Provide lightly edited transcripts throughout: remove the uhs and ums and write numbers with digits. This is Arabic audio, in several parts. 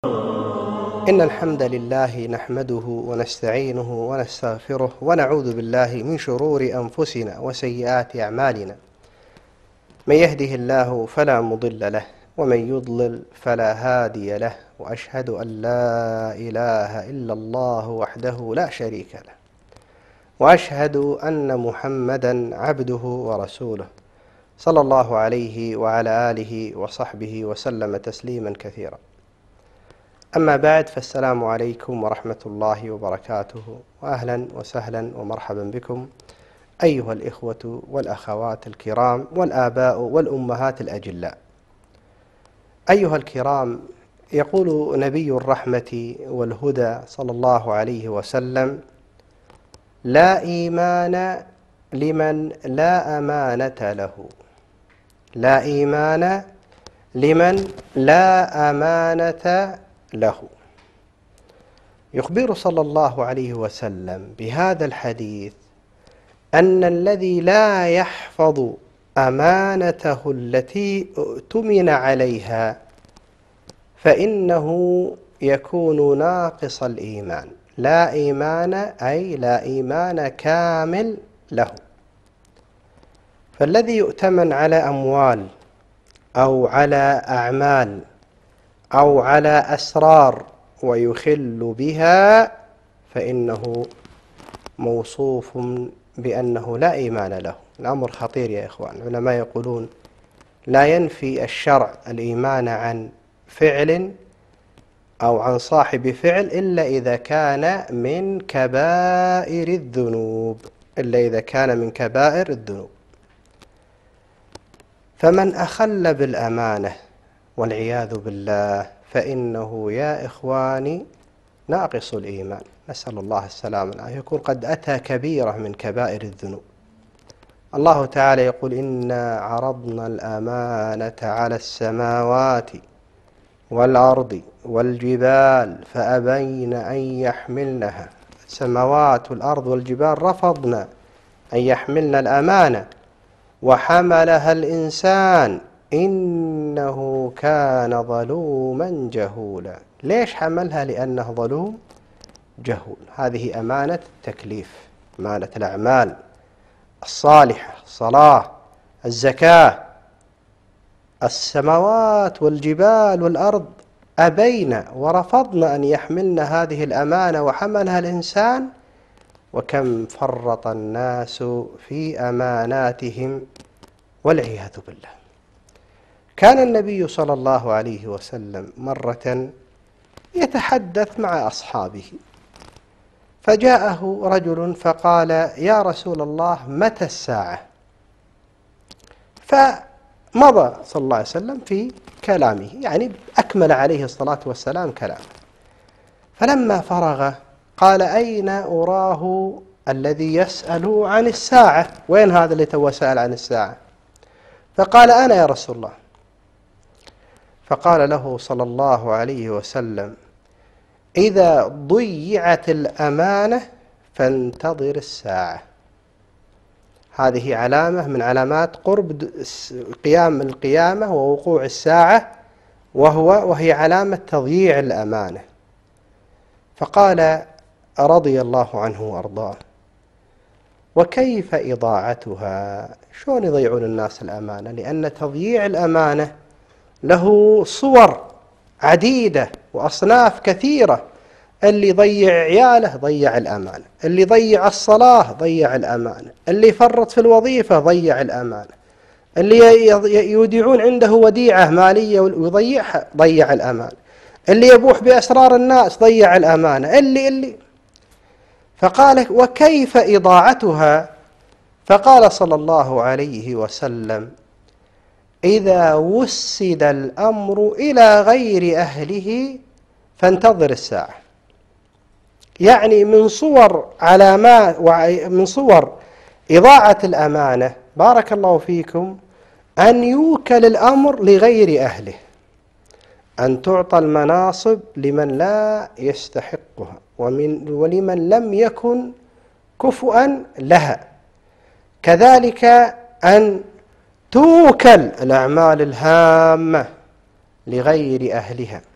إن الحمد لله نحمده ونستعينه ونستغفره ونعوذ بالله من شرور أنفسنا وسيئات أعمالنا. من يهده الله فلا مضل له ومن يضلل فلا هادي له، وأشهد أن لا إله إلا الله وحده لا شريك له، وأشهد أن محمدا عبده ورسوله صلى الله عليه وعلى آله وصحبه وسلم تسليما كثيرا. أما بعد، فالسلام عليكم ورحمة الله وبركاته، وأهلا وسهلا ومرحبا بكم أيها الإخوة والأخوات الكرام والآباء والأمهات الأجلاء. أيها الكرام، يقول نبي الرحمة والهدى صلى الله عليه وسلم: لا إيمان لمن لا أمانة له. لا إيمان لمن لا أمانة له. يخبر صلى الله عليه وسلم بهذا الحديث أن الذي لا يحفظ أمانته التي اؤتمن عليها فإنه يكون ناقص الإيمان. لا إيمان أي لا إيمان كامل له. فالذي يؤتمن على أموال أو على أعمال أو على أسرار ويخل بها فإنه موصوف بأنه لا إيمان له. الأمر خطير يا إخوان. العلماء يقولون: لا ينفي الشرع الإيمان عن فعل أو عن صاحب فعل إلا إذا كان من كبائر الذنوب. فمن أخل بالأمانة والعياذ بالله فإنه يا إخواني ناقص الإيمان، نسأل الله السلامة، يكون قد أتى كبيرة من كبائر الذنوب. الله تعالى يقول: إنا عرضنا الأمانة على السماوات والأرض والجبال فأبين أن يحملنها. السماوات والأرض والجبال رفضنا أن يحملن الأمانة وحملها الإنسان إنه كان ظلوما جهولا. ليش حملها؟ لأنه ظلوم جهول. هذه أمانة التكليف، أمانة الأعمال الصالحة، الصلاة، الزكاة. السماوات والجبال والأرض أبين ورفضن أن يحملن هذه الأمانة وحملها الإنسان، وكم فرط الناس في أماناتهم والعياذ بالله. كان النبي صلى الله عليه وسلم مرة يتحدث مع أصحابه، فجاءه رجل فقال: يا رسول الله، متى الساعة؟ فمضى صلى الله عليه وسلم في كلامه، يعني أكمل عليه الصلاة والسلام كلامه. فلما فرغ قال: أين أراه الذي يسأل عن الساعة؟ وين هذا اللي تو سأل عن الساعة؟ فقال: أنا يا رسول الله. فقال له صلى الله عليه وسلم: إذا ضيعت الأمانة فانتظر الساعة. هذه علامة من علامات قرب قيام القيامة ووقوع الساعة، وهي علامة تضييع الأمانة. فقال رضي الله عنه وأرضاه: وكيف إضاعتها؟ شلون يضيعون الناس الأمانة؟ لأن تضييع الأمانة له صور عديدة وأصناف كثيرة. اللي يضيع عياله ضيع الأمانة، اللي يضيع الصلاة ضيع الأمانة، اللي يفرط في الوظيفة ضيع الأمانة، اللي يوديعون عنده وديعة مالية ويضيعها ضيع الأمانة، اللي يبوح بأسرار الناس ضيع الأمانة، اللي فقال: وكيف إضاعتها؟ فقال صلى الله عليه وسلم: إذا وسد الأمر إلى غير أهله فانتظر الساعة. يعني من صور علامات ومن صور إضاعة الأمانة، بارك الله فيكم، أن يوكل الأمر لغير أهله، أن تعطى المناصب لمن لا يستحقها ولمن لم يكن كفؤا لها. كذلك أن توكل الأعمال الهامة لغير أهلها،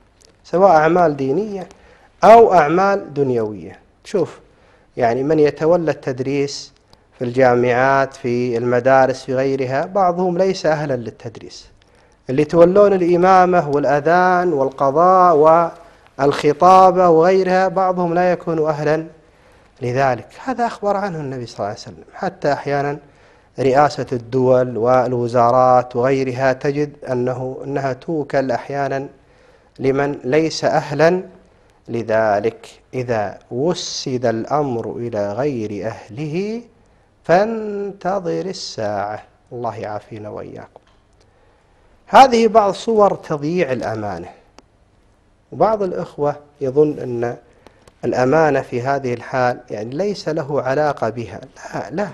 سواء أعمال دينية أو أعمال دنيوية. شوف يعني من يتولى التدريس في الجامعات في المدارس في غيرها بعضهم ليس أهلا للتدريس، اللي يتولون الإمامة والأذان والقضاء والخطابة وغيرها بعضهم لا يكون أهلا لذلك. هذا أخبر عنه النبي صلى الله عليه وسلم. حتى أحيانا رئاسة الدول والوزارات وغيرها تجد أنها توكل أحيانا لمن ليس أهلا لذلك. إذا وسد الأمر إلى غير أهله فانتظر الساعة. الله يعافينا وإياكم. هذه بعض صور تضييع الأمانة. وبعض الإخوة يظن أن الأمانة في هذه الحال يعني ليس له علاقة بها. لا،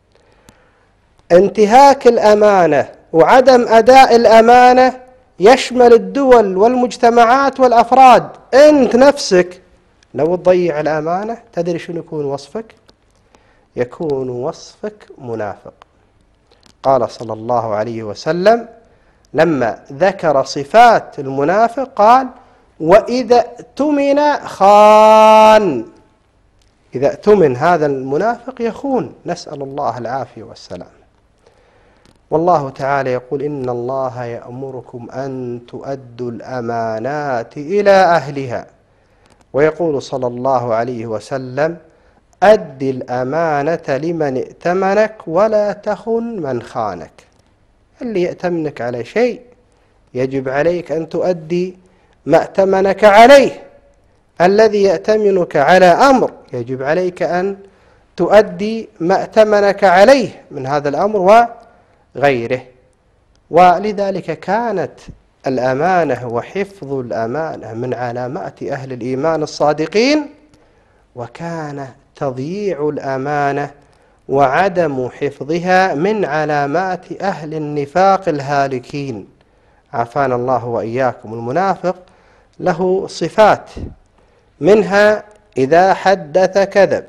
انتهاك الأمانة وعدم أداء الأمانة يشمل الدول والمجتمعات والأفراد. أنت نفسك لو تضيع الأمانة تدري شنو يكون وصفك؟ يكون وصفك منافق. قال صلى الله عليه وسلم لما ذكر صفات المنافق قال وإذا اؤتمن خان. إذا اؤتمن هذا المنافق يخون، نسأل الله العافية والسلام. والله تعالى يقول إن الله يأمركم أن تؤدوا الأمانات إلى أهلها، ويقول صلى الله عليه وسلم أد الأمانة لمن ائتمنك ولا تخن من خانك. اللي يأتمنك على شيء يجب عليك أن تؤدي ما ائتمنك عليه. الذي يأتمنك على أمر يجب عليك أن تؤدي ما ائتمنك عليه من هذا الأمر وغيره. ولذلك كانت الأمانة وحفظ الأمانة من علامات أهل الإيمان الصادقين، وكان تضييع الأمانة وعدم حفظها من علامات أهل النفاق الهالكين. عافانا الله وإياكم. المنافق له صفات، منها إذا حدث كذب،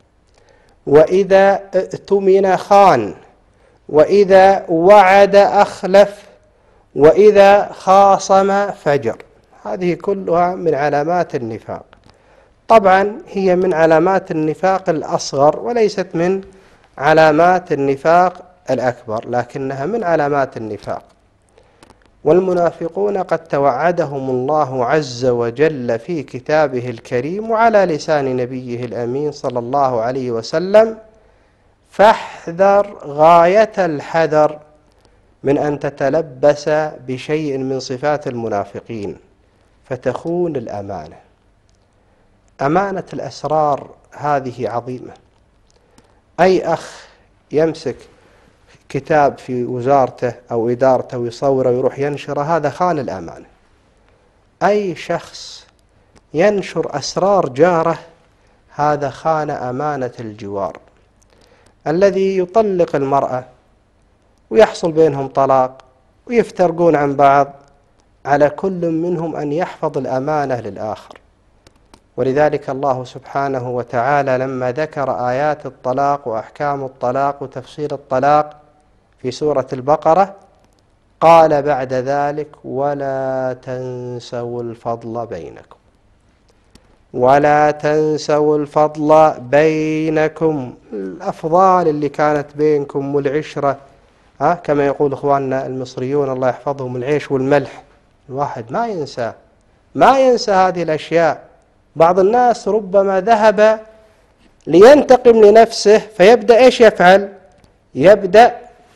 وإذا اؤتمن خان، وإذا وعد أخلف، وإذا خاصم فجر. هذه كلها من علامات النفاق. طبعا هي من علامات النفاق الأصغر وليست من علامات النفاق الأكبر، لكنها من علامات النفاق. والمنافقون قد توعدهم الله عز وجل في كتابه الكريم وعلى لسان نبيه الأمين صلى الله عليه وسلم فاحذر غاية الحذر من أن تتلبس بشيء من صفات المنافقين فتخون الأمانة. أمانة الأسرار هذه عظيمة. أي أخ يمسك كتاب في وزارته أو إدارته ويصوره ويروح ينشره هذا خان الأمانة. أي شخص ينشر أسرار جاره هذا خان أمانة الجوار. الذي يطلق المرأة ويحصل بينهم طلاق ويفترقون عن بعض، على كل منهم أن يحفظ الأمانة للآخر. ولذلك الله سبحانه وتعالى لما ذكر آيات الطلاق وأحكام الطلاق وتفصيل الطلاق في سورة البقرة قال بعد ذلك ولا تنسوا الفضل بينكم، ولا تنسوا الفضل بينكم. الأفضال اللي كانت بينكم والعشرة، كما يقول إخواننا المصريون الله يحفظهم العيش والملح. الواحد ما ينسى هذه الأشياء. بعض الناس ربما ذهب لينتقم لنفسه فيبدأ إيش يفعل؟ يبدأ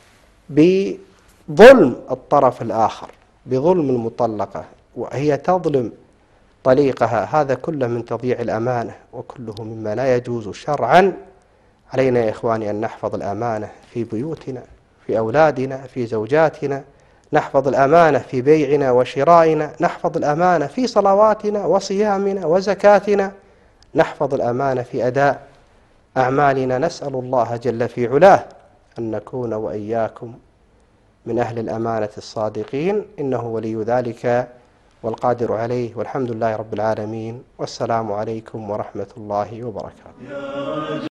بظلم الطرف الآخر، بظلم المطلقة وهي تظلم طليقها. هذا كله من تضييع الأمانة وكله مما لا يجوز شرعا. علينا يا إخواني أن نحفظ الأمانة في بيوتنا، في أولادنا، في زوجاتنا، نحفظ الأمانة في بيعنا وشرائنا، نحفظ الأمانة في صلواتنا وصيامنا وزكاتنا، نحفظ الأمانة في أداء أعمالنا. نسأل الله جل في علاه أن نكون وإياكم من أهل الأمانة الصادقين، إنه ولي ذلك والقادر عليه، والحمد لله رب العالمين، والسلام عليكم ورحمة الله وبركاته.